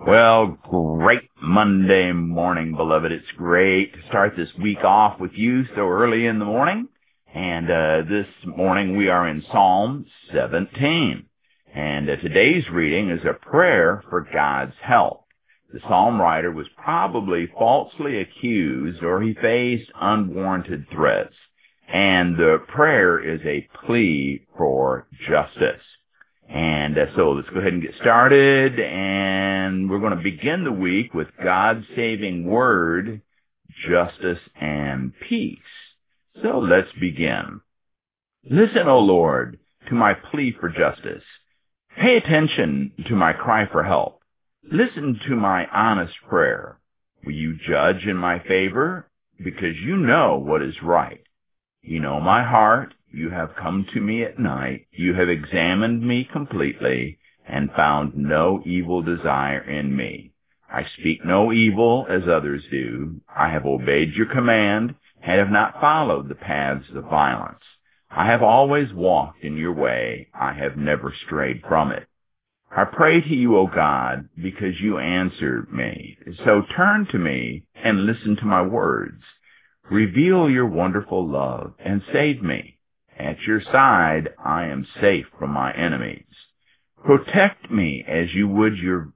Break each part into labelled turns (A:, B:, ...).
A: Well, great Monday morning, beloved. It's great to start this week off with you so early in the morning. And this morning we are in Psalm 17. And today's reading is a prayer for God's help. The psalm writer was probably falsely accused or he faced unwarranted threats. And the prayer is a plea for justice. And so let's go ahead and get started, and we're going to begin the week with God's saving word, justice, and peace. So let's begin. Listen, O Lord, to my plea for justice. Pay attention to my cry for help. Listen to my honest prayer. Will you judge in my favor? Because you know what is right. You know my heart. You have come to me at night. You have examined me completely and found no evil desire in me. I speak no evil as others do. I have obeyed your command and have not followed the paths of violence. I have always walked in your way. I have never strayed from it. I pray to you, O God, because you answered me. So turn to me and listen to my words. Reveal your wonderful love and save me. At your side, I am safe from my enemies. Protect me as you would your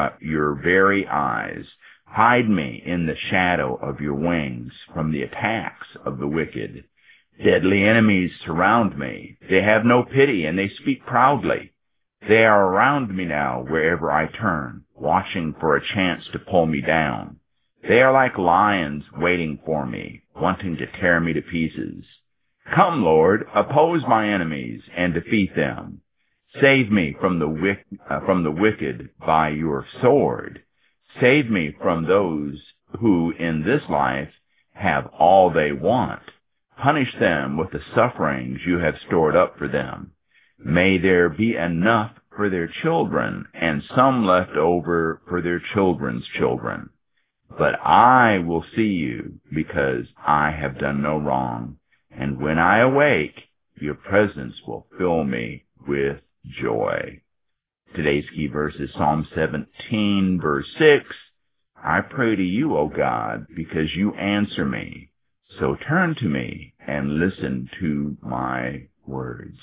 A: very eyes. Hide me in the shadow of your wings from the attacks of the wicked. Deadly enemies surround me. They have no pity and they speak proudly. They are around me now wherever I turn, watching for a chance to pull me down. They are like lions waiting for me, wanting to tear me to pieces. Come, Lord, oppose my enemies and defeat them. Save me from the wicked by your sword. Save me from those who in this life have all they want. Punish them with the sufferings you have stored up for them. May there be enough for their children and some left over for their children's children. But I will see you because I have done no wrong. And when I awake, your presence will fill me with joy. Today's key verse is Psalm 17, verse 6. I pray to you, O God, because you answer me. So turn to me and listen to my words.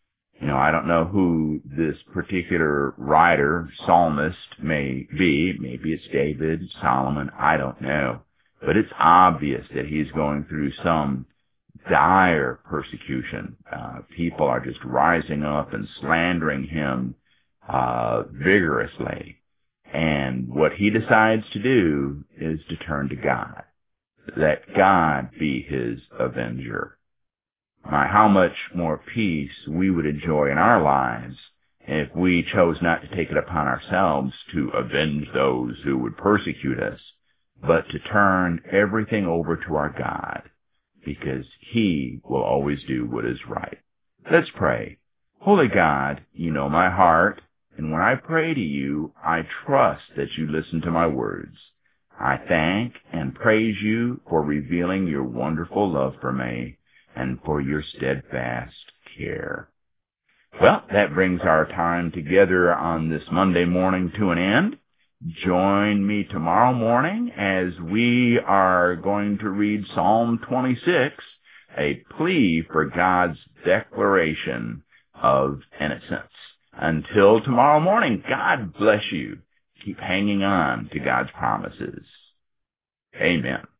A: I don't know who this particular writer, psalmist may be. Maybe it's David, Solomon, I don't know. But it's obvious that he's going through some dire persecution. People are just rising up and slandering him vigorously. And what he decides to do is to turn to God. Let God be his avenger. How much more peace we would enjoy in our lives if we chose not to take it upon ourselves to avenge those who would persecute us, but to turn everything over to our God, because he will always do what is right. Let's pray. Holy God, you know my heart, and when I pray to you, I trust that you listen to my words. I thank and praise you for revealing your wonderful love for me and for your steadfast care. Well, that brings our time together on this Monday morning to an end. Join me tomorrow morning as we are going to read Psalm 26, a plea for God's declaration of innocence. Until tomorrow morning, God bless you. Keep hanging on to God's promises. Amen.